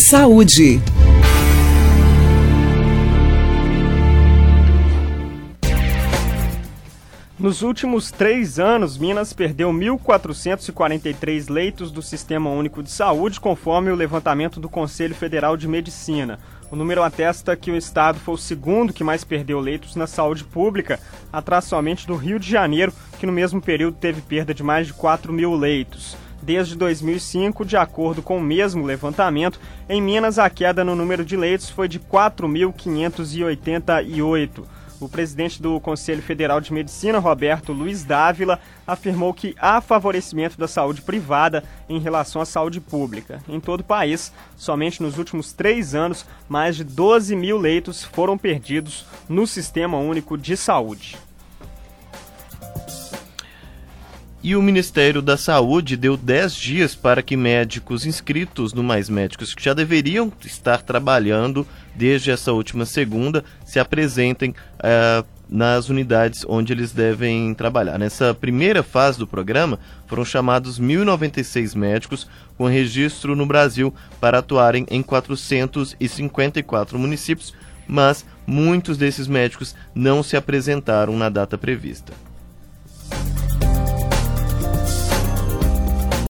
Saúde. Nos últimos 3 anos, Minas perdeu 1.443 leitos do Sistema Único de Saúde, conforme o levantamento do Conselho Federal de Medicina. O número atesta que o estado foi o segundo que mais perdeu leitos na saúde pública, atrás somente do Rio de Janeiro, que no mesmo período teve perda de mais de 4.000 leitos. Desde 2005, de acordo com o mesmo levantamento, em Minas a queda no número de leitos foi de 4.588. O presidente do Conselho Federal de Medicina, Roberto Luiz Dávila, afirmou que há favorecimento da saúde privada em relação à saúde pública. Em todo o país, somente nos últimos 3 anos, mais de 12.000 leitos foram perdidos no Sistema Único de Saúde. E o Ministério da Saúde deu 10 dias para que médicos inscritos no Mais Médicos, que já deveriam estar trabalhando desde essa última segunda, se apresentem nas unidades onde eles devem trabalhar. Nessa primeira fase do programa, foram chamados 1.096 médicos com registro no Brasil para atuarem em 454 municípios, mas muitos desses médicos não se apresentaram na data prevista.